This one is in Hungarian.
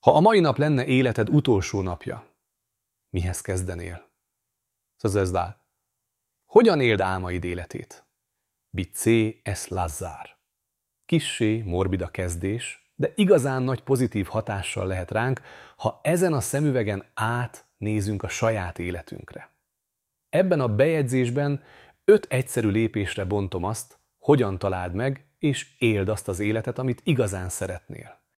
Ha a mai nap lenne életed utolsó napja, mihez kezdenél? Szözezdál. Hogyan éld álmaid életét? Bicé es Lazzár. Kissé morbid a kezdés, de igazán nagy pozitív hatással lehet ránk, ha ezen a szemüvegen át nézünk a saját életünkre. Ebben a bejegyzésben 5 egyszerű lépésre bontom azt, hogyan találd meg és éld azt az életet, amit igazán szeretnél.